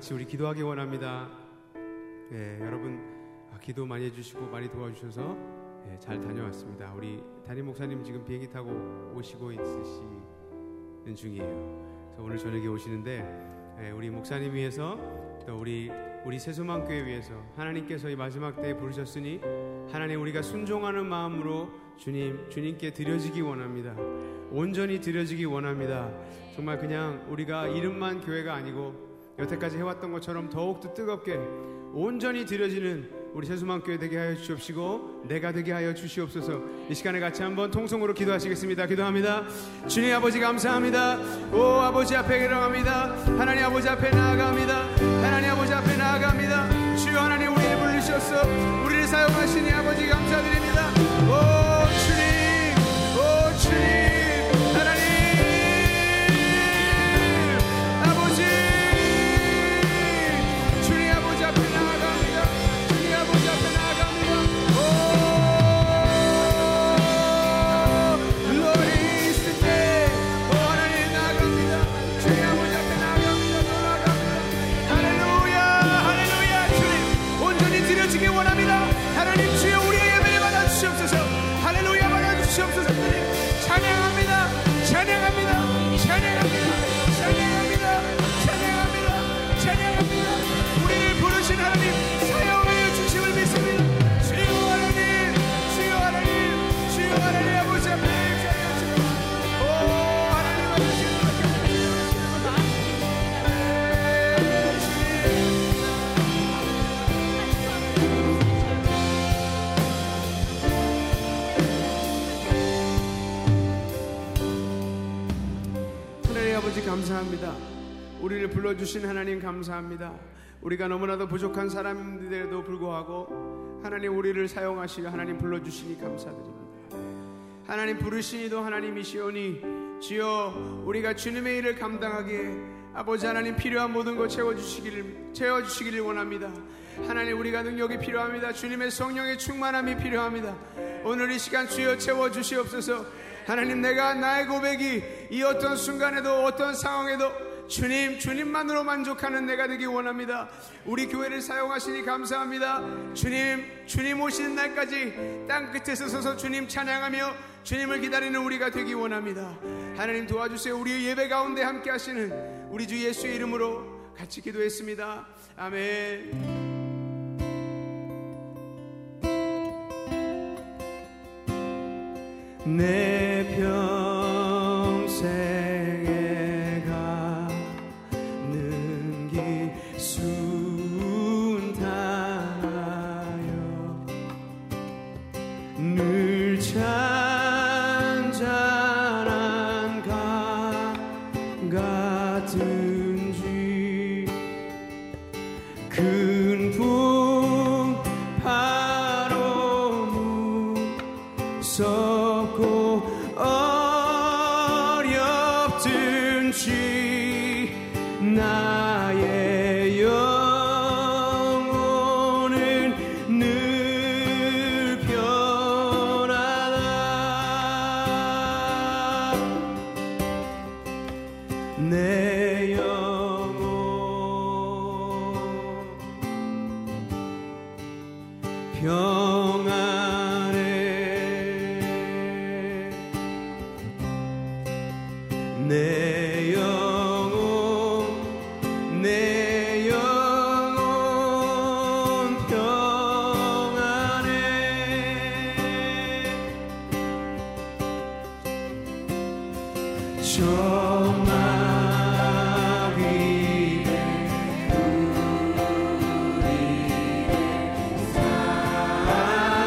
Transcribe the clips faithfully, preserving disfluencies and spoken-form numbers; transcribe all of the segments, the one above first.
같이 우리 기도하기 원합니다. 예, 여러분 기도 많이 해주시고 많이 도와주셔서 예, 잘 다녀왔습니다. 우리 담임 목사님 지금 비행기 타고 오시고 있으시는 중이에요. 그래서 오늘 저녁에 오시는데 예, 우리 목사님 위해서 또 우리 우리 세수만교회 위해서 하나님께서 이 마지막 때에 부르셨으니 하나님 우리가 순종하는 마음으로 주님 주님께 드려지기 원합니다. 온전히 드려지기 원합니다. 정말 그냥 우리가 이름만 교회가 아니고 여태까지 해왔던 것처럼 더욱더 뜨겁게 온전히 드려지는 우리 세수만교회 되게 하여 주옵시고 내가 되게 하여 주시옵소서. 이 시간에 같이 한번 통성으로 기도하시겠습니다. 기도합니다. 주님 아버지 감사합니다. 오 아버지 앞에 기도합니다. 하나님 아버지 앞에 나아갑니다. 하나님 아버지 앞에 나아갑니다. 주여 하나님 우리를 부르셔서 우리를 사용하시니 아버지 감사드립니다. 오 주님 오 주님 감사합니다. 우리를 불러주신 하나님 감사합니다. 우리가 너무나도 부족한 사람인데도 불구하고 하나님 우리를 사용하시려 하나님 불러주시니 감사드립니다. 하나님 부르시니도 하나님이시오니 주여 우리가 주님의 일을 감당하기에 아버지 하나님 필요한 모든 것 채워주시기를 채워주시기를 원합니다. 하나님 우리가 능력이 필요합니다. 주님의 성령의 충만함이 필요합니다. 오늘 이 시간 주여 채워주시옵소서. 하나님 내가 나의 고백이 이 어떤 순간에도 어떤 상황에도 주님 주님만으로 만족하는 내가 되기 원합니다. 우리 교회를 사용하시니 감사합니다. 주님 주님 오시는 날까지 땅끝에서 서서 주님 찬양하며 주님을 기다리는 우리가 되기 원합니다. 하나님 도와주세요. 우리의 예배 가운데 함께 하시는 우리 주 예수의 이름으로 같이 기도했습니다. 아멘. 내 평생에 가는 길 순탄하여 늘 잔잔한 강 같은지 큰 풍 바로 무섭고 어렵든지 나의 영혼은 늘 편하다. 내 영혼 평안해. 내 영혼 내 영혼 평안해. 저마귀 우리를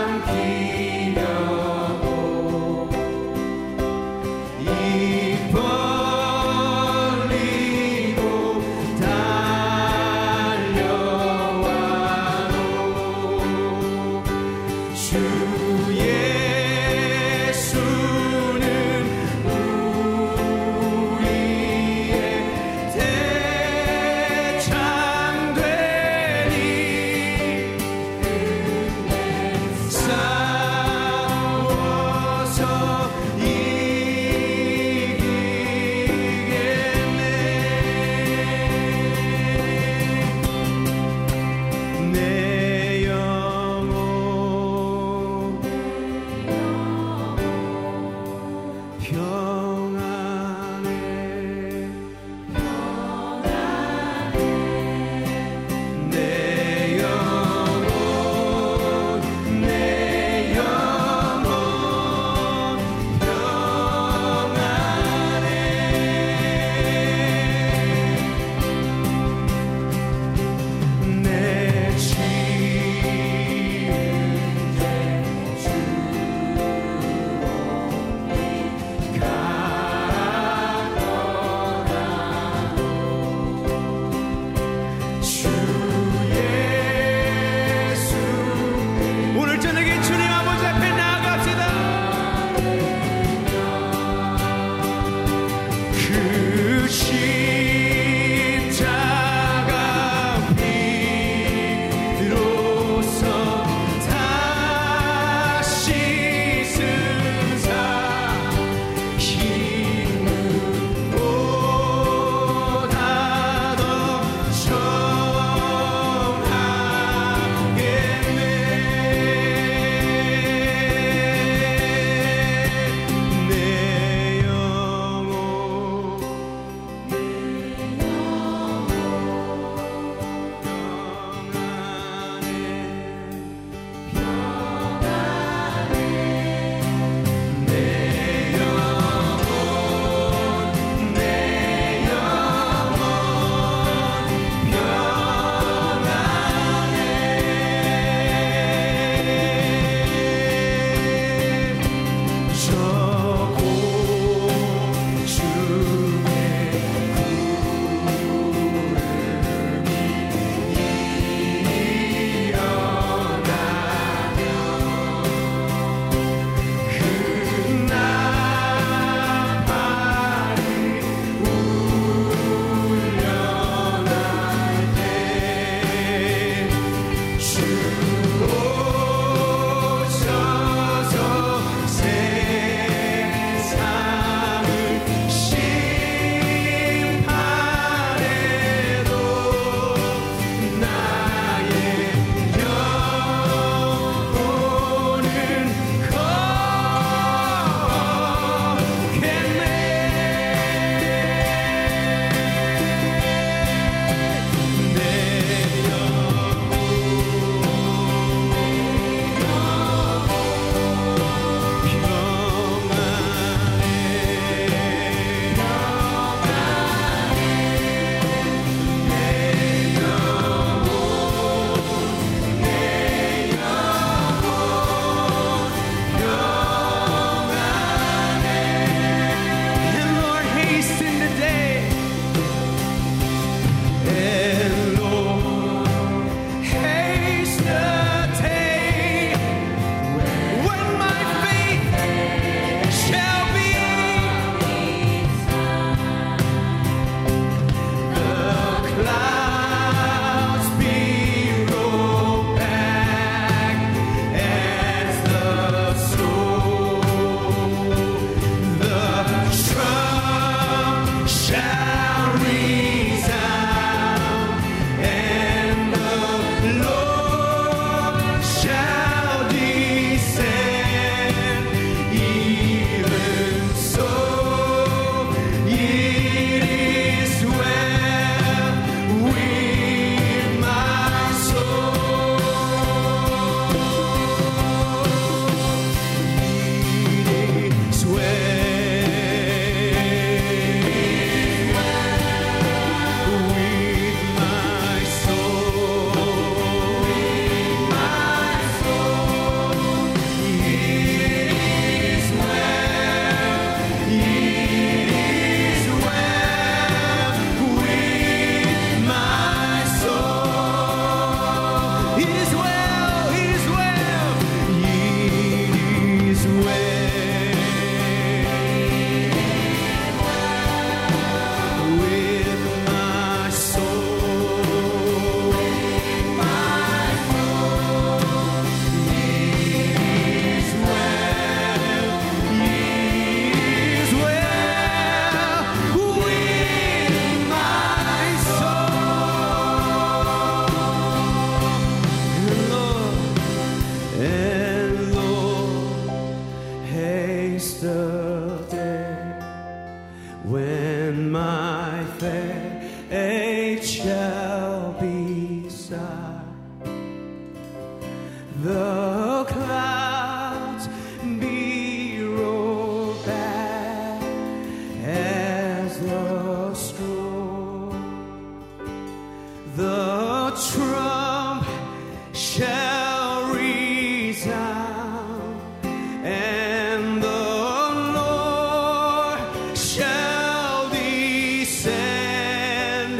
The trump shall resound, and the Lord shall descend.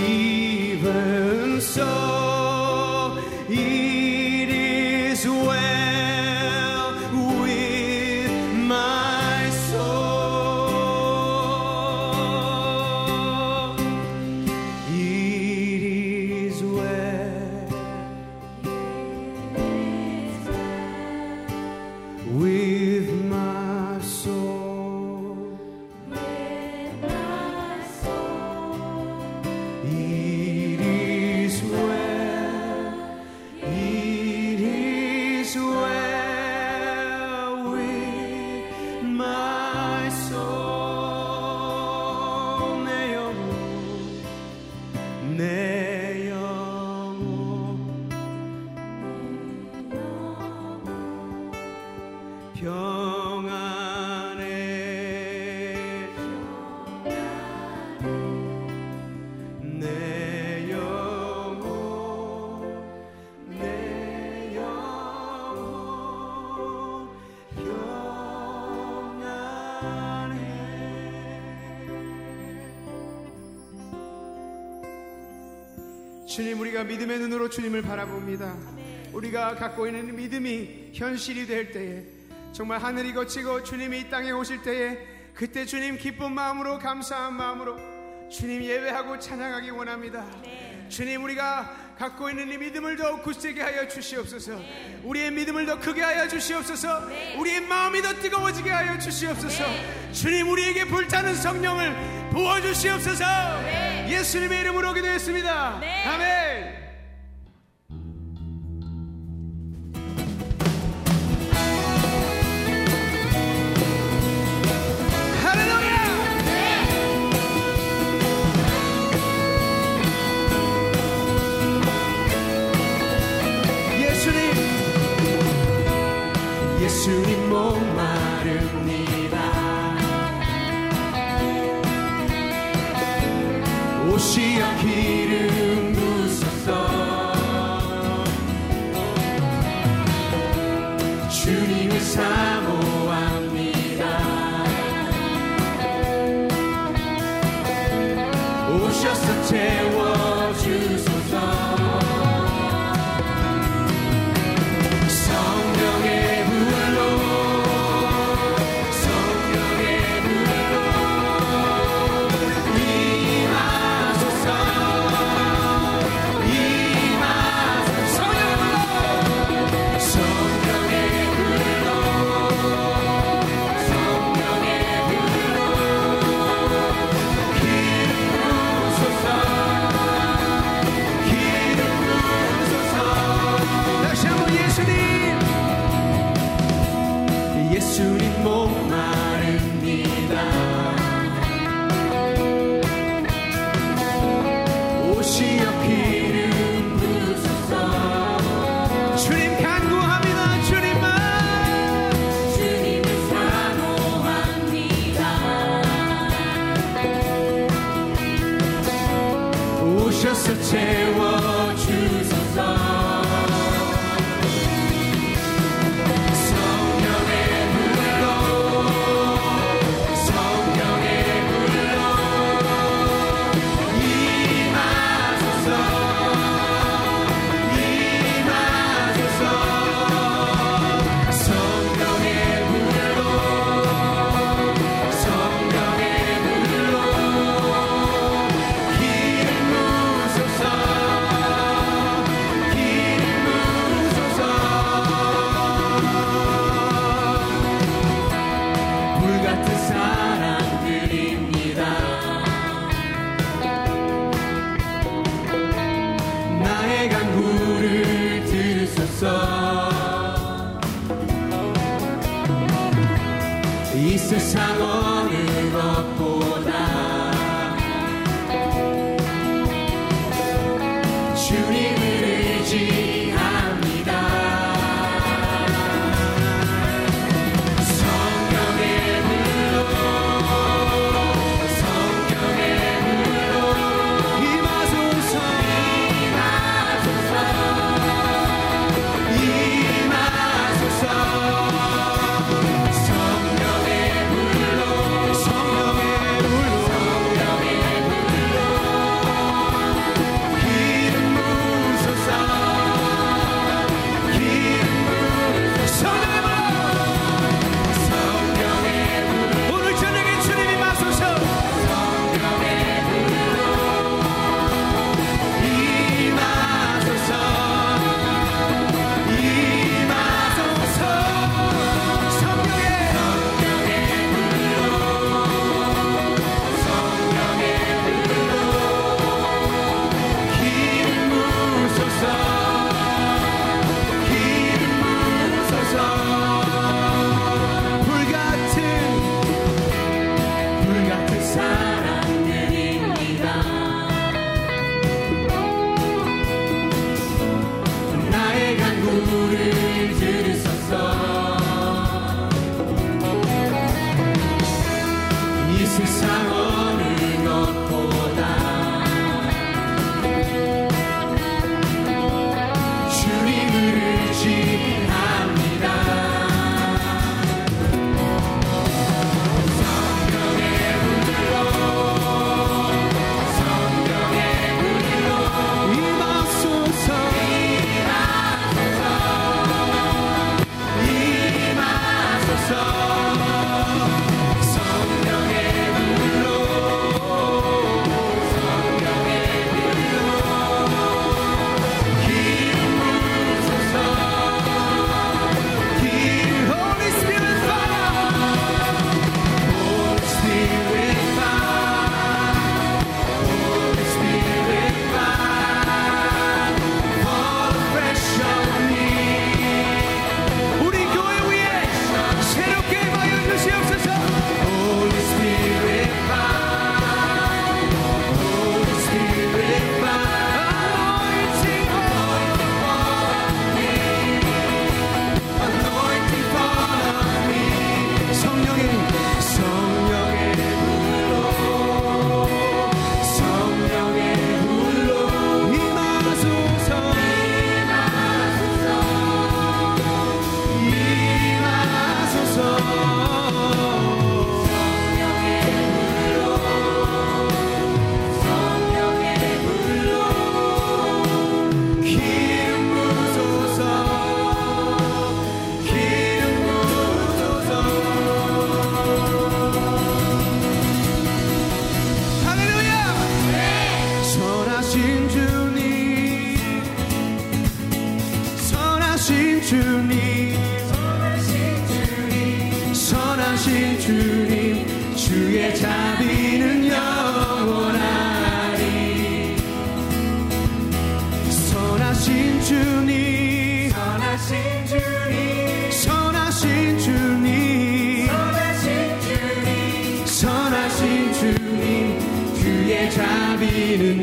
Even so, it is well with my soul. It is well with my soul. It is well, it is well with my soul. 내 영혼, 내 영혼 평안해. 내 영혼, 내 영혼 평안해. 주님, 우리가 믿음의 눈으로 주님을 바라봅니다. 우리가 갖고 있는 믿음이 현실이 될 때에, 정말 하늘이 거치고 주님이 이 땅에 오실 때에, 그때 주님 기쁜 마음으로, 감사한 마음으로 주님 예배하고 찬양하기 원합니다. 주님, 우리가 갖고 있는 이 믿음을 더욱 굳세게 하여 주시옵소서. 우리의 믿음을 더 크게 하여 주시옵소서. 우리의 마음이 더 뜨거워지게 하여 주시옵소서. 주님, 우리에게 불타는 성령을 부어주시옵소서. 예수님의 이름으로 기도했습니다. 아멘. 예수님 목마릅니다. 오시어 기름 부소서. 주님을 사모합니다. 오셔서 채워주소서. 예수님 목마릅니다. 오시어 기름 부소서. 주님 간구합니다. 주님만. 주님을 사모합니다. 오셔서 채워주소서. 이 세상 어느 것보다 주님을 의지합니다. 성령의 불로 성령의 불로 임하소서. 주님 선하신 주님 주의 자비는 영원하리. 선하신 주님 선하신 주님 선하신 주님 선하신 주님 선하신 주님 주의 자비는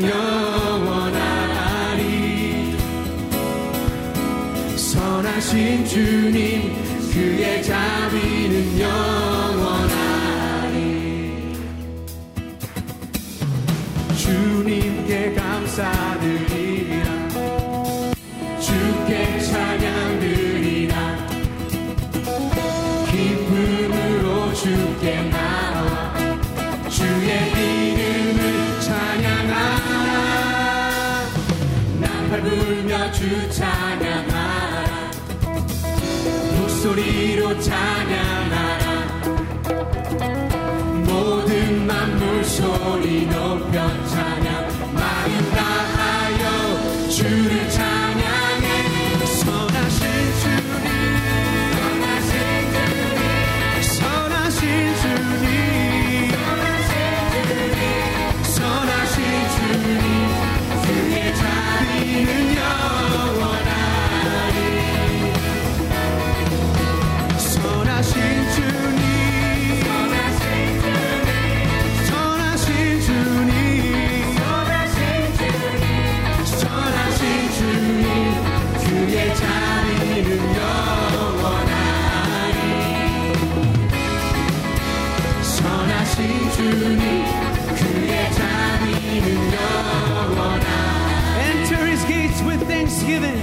영원하리. 선하신 주님 그의 자비는 영원하리. 주님께 감사드리라 주께 찬양드리라 기쁨으로 주께 나와 주의 이름을 찬양하라. 나팔 불며 주 찬양하라 목소리로 찬양하라. 모든 만물 소리 높여 찬양 마음 다하여 주를 찬양해. 선하신 주님 선하신 주님 선하신 주님 그의 자비는 영원하리. 선하신 주님 선하신 주님 선하신 주님 그의 자비는 영원하리. 선하신 주님 그의 자비는 영원하리. Enter his gates with thanksgiving.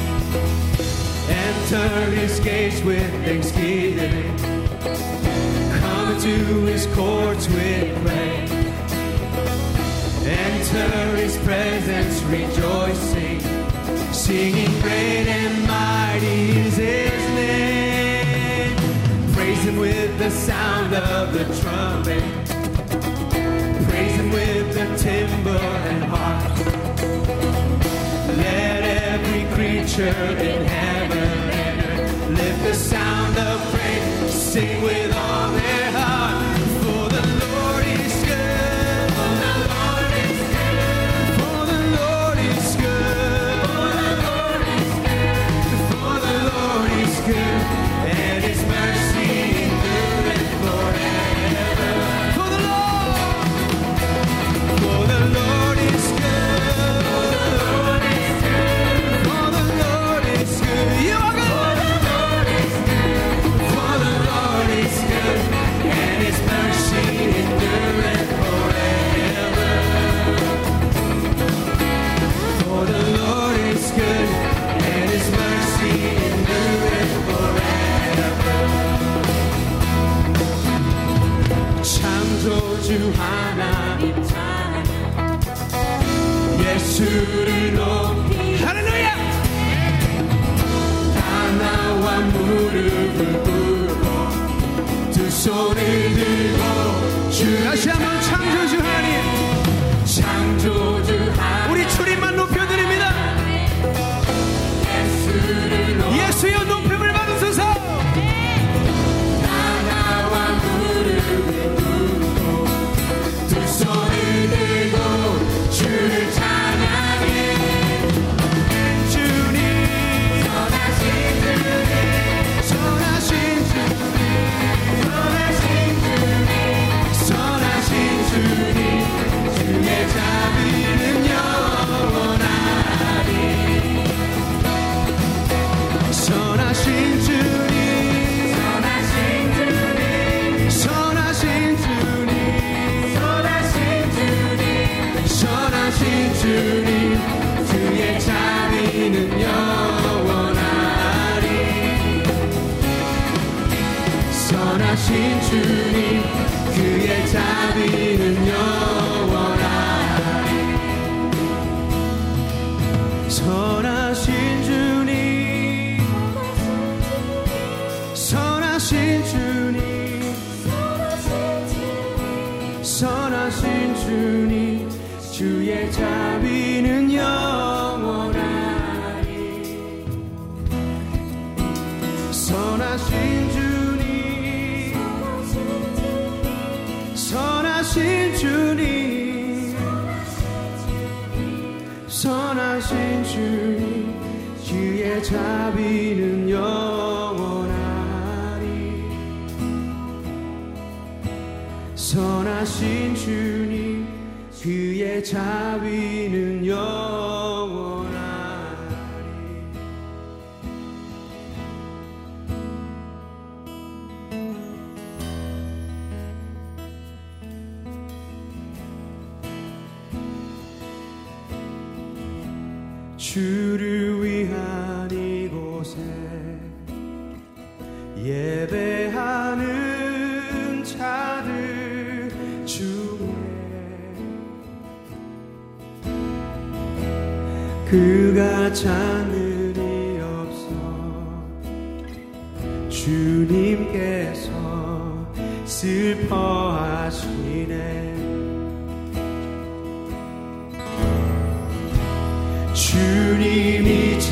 Enter his gates with thanksgiving. Come into his courts with praise. Enter his presence rejoicing, singing great and mighty is his name. Praise him with the sound of the trumpet. Praise him with the timbre and harp. Let every creature in heaven and earth lift the sound of praise, sing with all their heart. For the Lord is good, for the Lord is good, for the Lord is good, for the Lord is good, and his mercy endureth forever. For the Lord, for the Lord is good, for the Lord is good, for the Lord is good. You are good. For the Lord is good, and his mercy endureth forever. For the Lord is good, and his mercy endureth forever. 창조주 하나님 찬양 예수를 높이 할렐루야. 다 나와 무릎을 꿇고 두 손을 들고 주 다시 한번 창조주 하나님 창조주 하나님 우리 주님만 높여드립니다. 예수를 높이 예수여 높임을 받으소서. 다 나와 무릎을 꿇고 두 손을 들고 주를 찬양해. 주님 선하신 주님 선하신 주님 선하신 주님 주의 자비는 영원하리. 선하신 주님 선하신 주님 선하신 주님 선하신 주님 선하신 주님 주의 자비는 영원하리. 선하신 주님 그의 자비는 영원하리. 선하신 주님 선하신 주님 선하신 주님 주의 자비는 영원하리. 주님 주의 자비는 영원하리. 선하신 주님 그의 자비는 영원하리. 주를 위한 이곳에 예배하는 자들 중에 그가 찾는 이 없어. 주님께서 슬퍼하시네. 주님이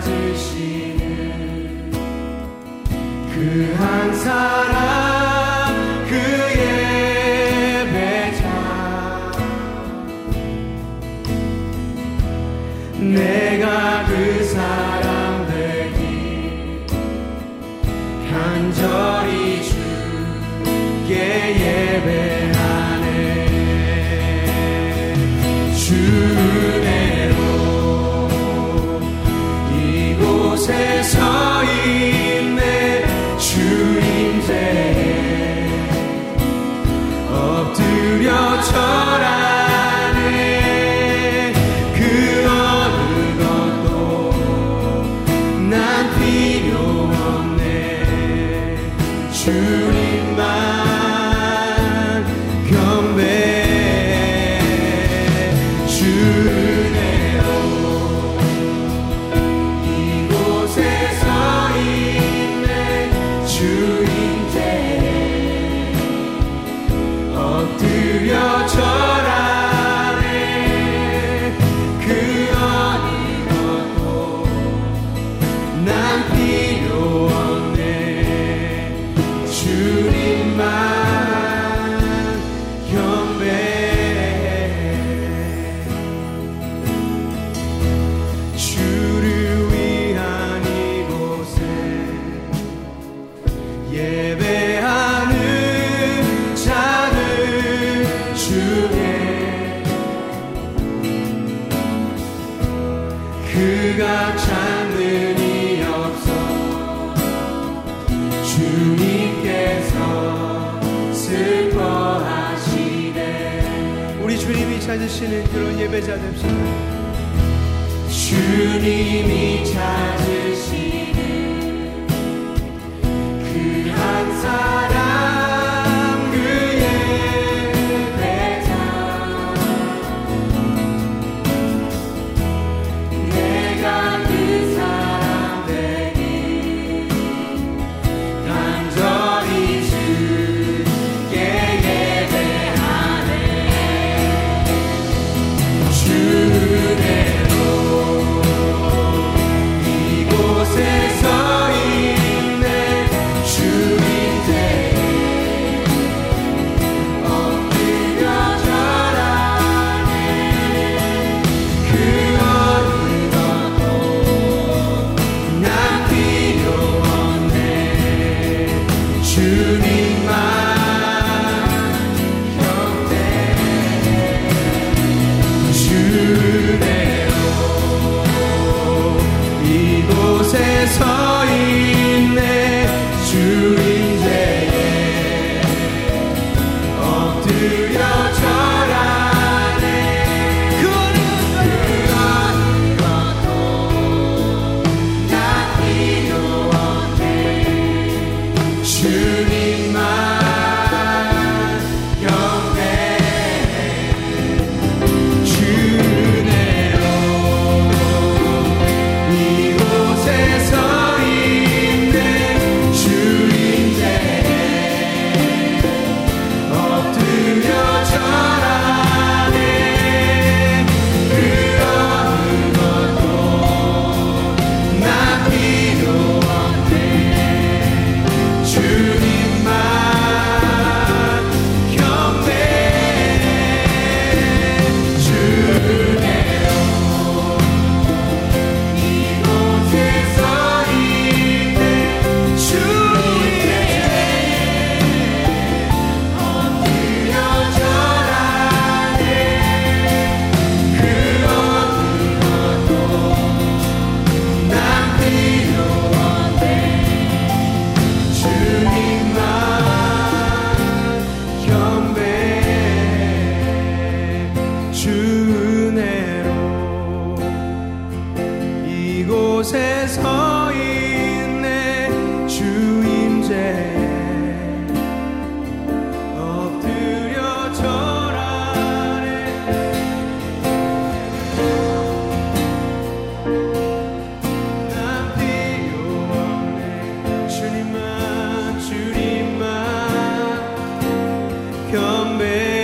찾으시는 그 한 사람 그 예배자. 내가 그 사람 되기 간절히 주께 예배하네. 주 이곳에 서 있네. 주임제에 엎드려 절하네. 그 어느 것도 난 필요 없네. 주님만 경배해. 주네요 엎드려 절하네. 그 어느 것도 난 필요 없네. 주님만 경배해. 주를 위한 이곳에 예배하는 그가 찾는 이 없어. 주님께서 슬퍼하시네. 우리 주님이 찾으시는 그런 예배자 됩시다. 주님이 찾으시는 그 한 사람 서 있네. 주인제에 엎드려 절하네. 그 어느 것도 나 필요 없네. 주님만 경배해. 주네요 이곳에 서 있네. 곳에 서 있네. 주 임재에 엎드려 절하네. 난 필요 없네. 주님만 주님만 경배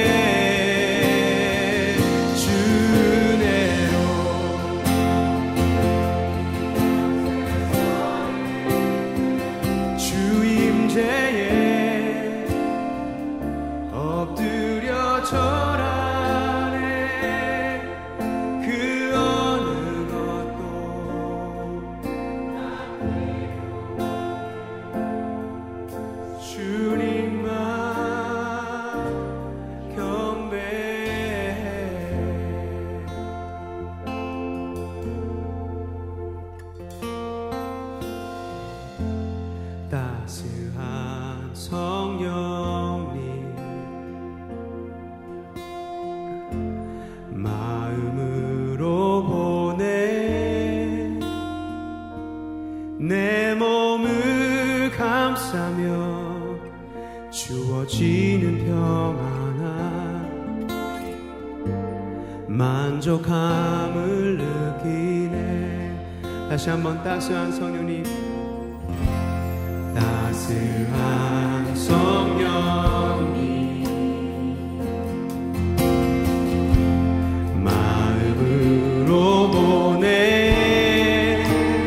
따스한 성령님 마음으로 보내 내 몸을 감싸며 주어지는 평안함 만족함을 느끼네. 다시 한번 따스한 성령님 따스한 성령님 마음으로 보내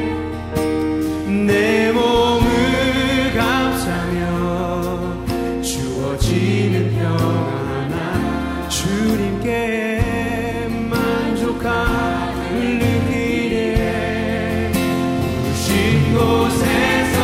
내 몸을 감싸며 주어지는 평안함 주님께 만족함을 느끼네. 부르신 곳에서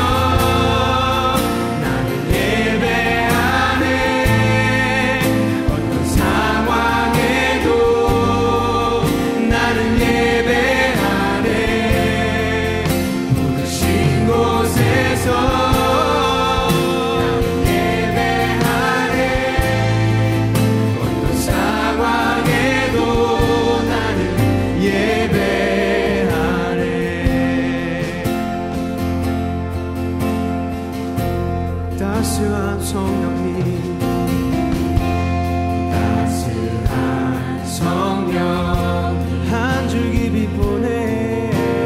따스한 성령님 따스한 성령님 한 줄기 빛 보내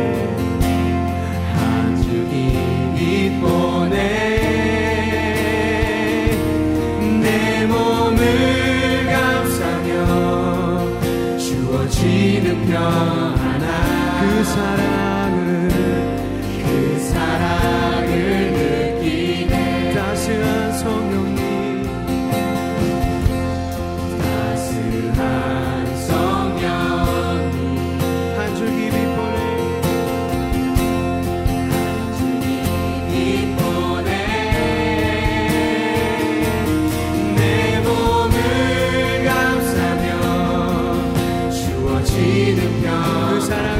한 줄기 빛 보내 내 몸을 감싸며 주어지는 평안함 그 사랑을 그 사랑을 느끼네. 따스한 성령님 따스한 성령님 한 줄기 빛 보내 한 줄기 빛 보내 내 몸을 감싸며 주어지는 평 그 사랑을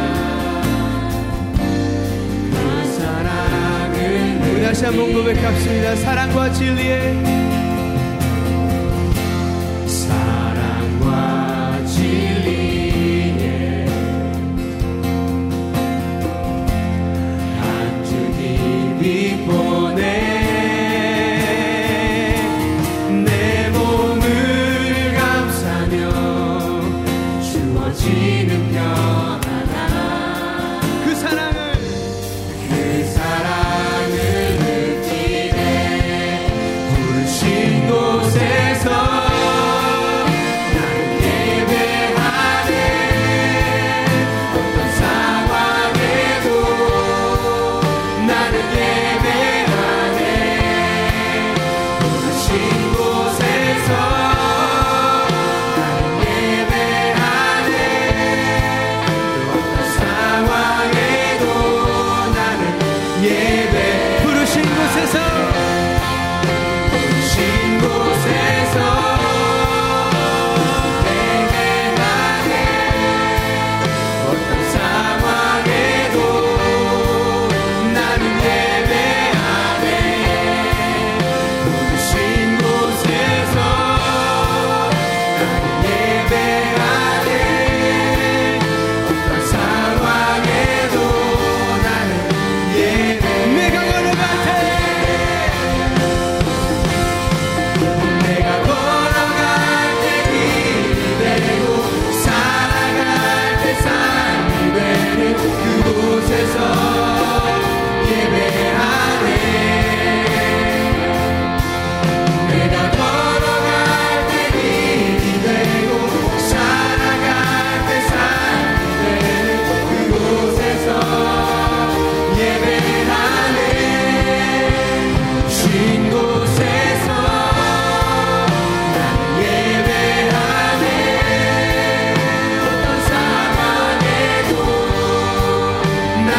그 사랑을 우리 다시 한번 고백합시다. 사랑과 진리의 사랑과 진리의 한 줄기 빛 보내 내 몸을 감싸며 주어지는 평안함 그 사랑을 그 사랑을 느끼네. 부르신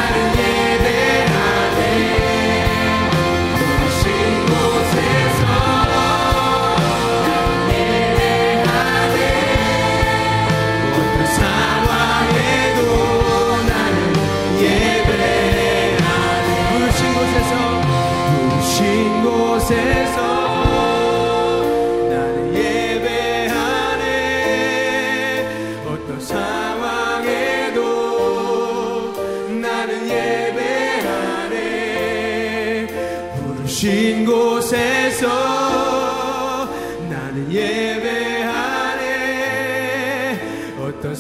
부르신 곳에서 나는 예배하네. 어떤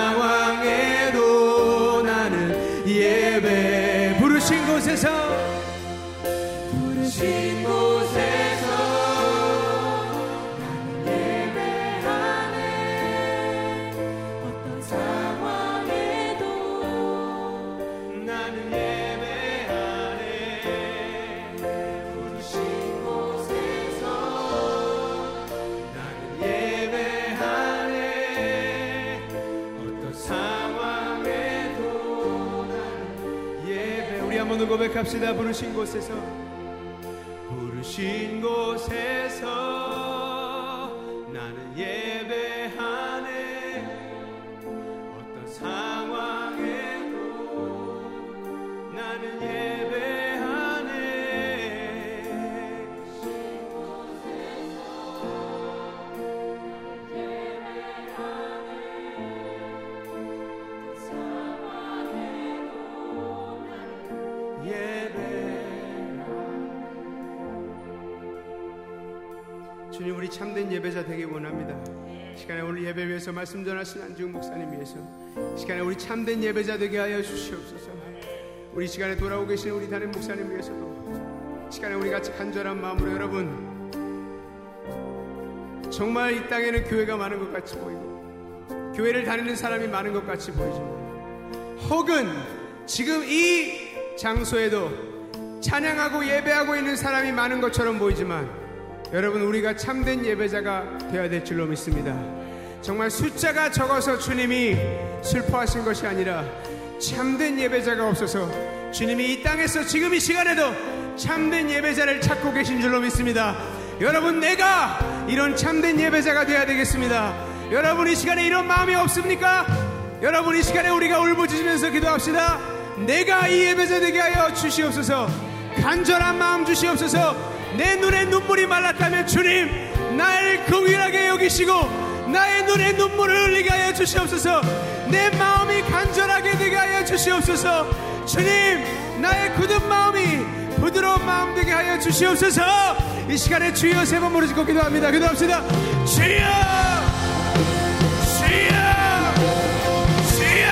상황에도 나는 예배. 부르신 곳에서 부르신 곳에서 나는 예배하네. 어떤 상황에도 나는 예배하네. 부르신 곳에서 나는 예배하네. 어떤 상황에도 나는 예배. 우리 한번 더 고백합시다. 부르신 곳에서 부르신 곳에서 나는 예배하네. 어떤 상황에도 나는 예배하네. 주님, 우리 참된 예배자 되기 원합니다. 시간에 오늘 예배 위해서 말씀 전하신 안지웅 목사님 위해서 시간에 우리 참된 예배자 되게 하여 주시옵소서. 우리 시간에 돌아오고 계신 우리 담임 목사님 위해서도 시간에 우리 같이 간절한 마음으로, 여러분, 정말 이 땅에는 교회가 많은 것 같이 보이고 교회를 다니는 사람이 많은 것 같이 보이지만, 혹은 지금 이 장소에도 찬양하고 예배하고 있는 사람이 많은 것처럼 보이지만, 여러분, 우리가 참된 예배자가 되어야 될 줄로 믿습니다. 정말 숫자가 적어서 주님이 슬퍼하신 것이 아니라 참된 예배자가 없어서 주님이 이 땅에서 지금 이 시간에도 참된 예배자를 찾고 계신 줄로 믿습니다. 여러분, 내가 이런 참된 예배자가 되어야 되겠습니다. 여러분, 이 시간에 이런 마음이 없습니까? 여러분, 이 시간에 우리가 울부짖으면서 기도합시다. 내가 이 예배자 되게 하여 주시옵소서. 간절한 마음 주시옵소서. 내 눈에 눈물이 말랐다면 주님, 나를 긍휼하게 여기시고 나의 눈에 눈물을 흘리게 하여 주시옵소서. 내 마음이 간절하게 되게 하여 주시옵소서. 주님, 나의 굳은 마음이 부드러운 마음 되게 하여 주시옵소서. 이 시간에 주여 세 번 부르짖고 기도합니다. 기도합시다. 주여, 주여, 주여.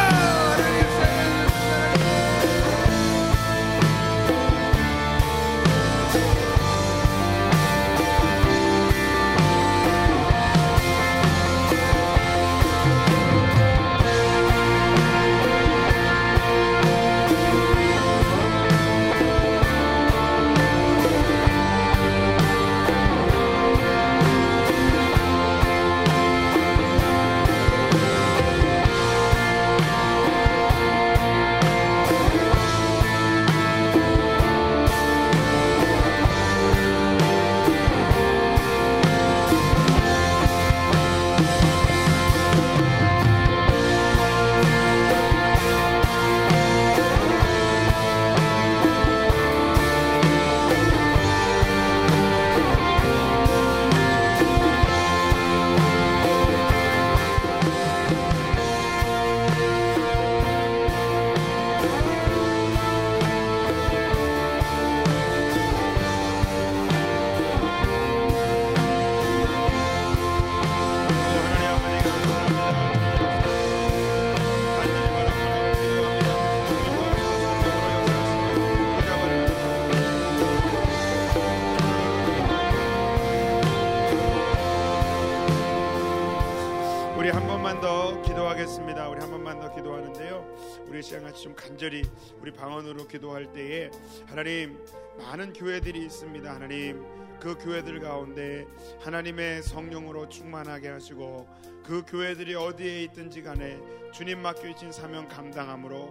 좀 간절히 우리 방언으로 기도할 때에, 하나님, 많은 교회들이 있습니다. 하나님, 그 교회들 가운데 하나님의 성령으로 충만하게 하시고, 그 교회들이 어디에 있든지 간에 주님 맡겨주신 사명 감당함으로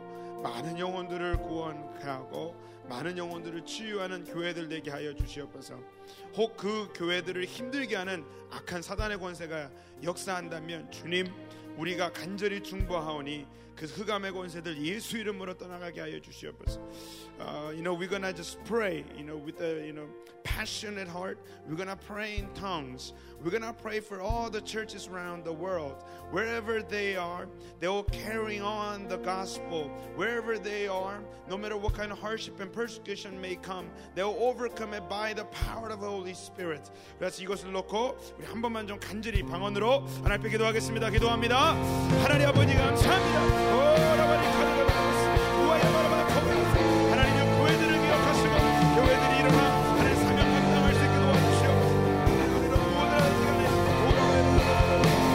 많은 영혼들을 구원하고 많은 영혼들을 치유하는 교회들 되게 하여 주시옵소서. 혹 그 교회들을 힘들게 하는 악한 사단의 권세가 역사한다면 주님, 우리가 간절히 중보하오니 그 흑암의 권세들 예수 이름으로 떠나가게 하여 주시옵소서. Uh, you know, we're gonna just pray, you know, with a, you know, passionate heart. We're gonna pray in tongues. We're gonna pray for all the churches around the world. Wherever they are, they will carry on the gospel. Wherever they are, no matter what kind of hardship and persecution may come, they will overcome it by the power of the Holy Spirit. 그래서 이것을 놓고 우리 한 번만 좀 간절히 방언으로 하나님 앞에 기도하겠습니다. 기도합니다. 하나님 아버지 감사합니다. 하나님의 교회들을 기억하시고 교회들이 일어나 하나님의 사명 감당할 수 있게 도와주시오. 우리는 무엇을 하는 시간에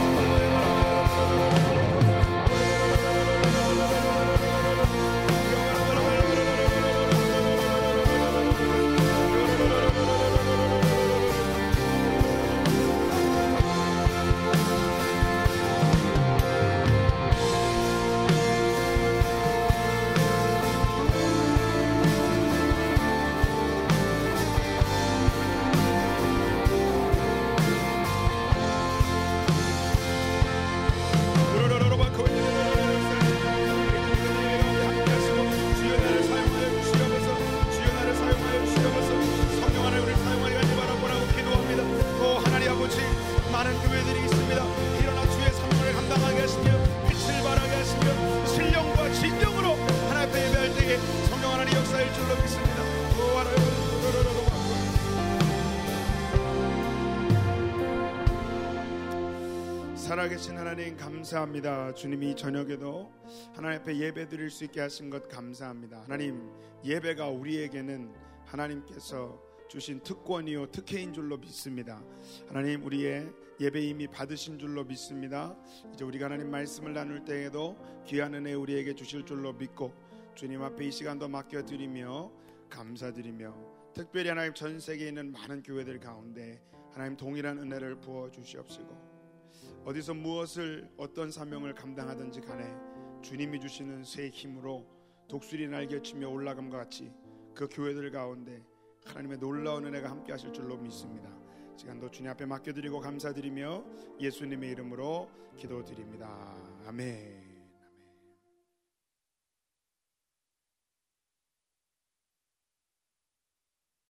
많은 교회들이 있습니다. 일어나 주의 사명을 감당하게 하시며 빛을 발하게 하시며 신령과 진정으로 하나님 앞에 예배할 때에 성령 하나님 역사할 줄로 믿습니다. 살아계신 하나님 감사합니다. 주님이 저녁에도 하나님 앞에 예배 드릴 수 있게 하신 것 감사합니다. 하나님, 예배가 우리에게는 하나님께서 주신 특권이요 특혜인 줄로 믿습니다. 하나님, 우리의 예배 이미 받으신 줄로 믿습니다. 이제 우리가 하나님 말씀을 나눌 때에도 귀한 은혜 우리에게 주실 줄로 믿고 주님 앞에 이 시간도 맡겨드리며 감사드리며, 특별히 하나님 전 세계에 있는 많은 교회들 가운데 하나님 동일한 은혜를 부어주시옵시고, 어디서 무엇을 어떤 사명을 감당하든지 간에 주님이 주시는 새 힘으로 독수리 날개치며 올라감과 같이 그 교회들 가운데 하나님의 놀라운 은혜가 함께 하실 줄로 믿습니다. 시간도 주님 앞에 맡겨드리고 감사드리며 예수님의 이름으로 기도드립니다. 아멘.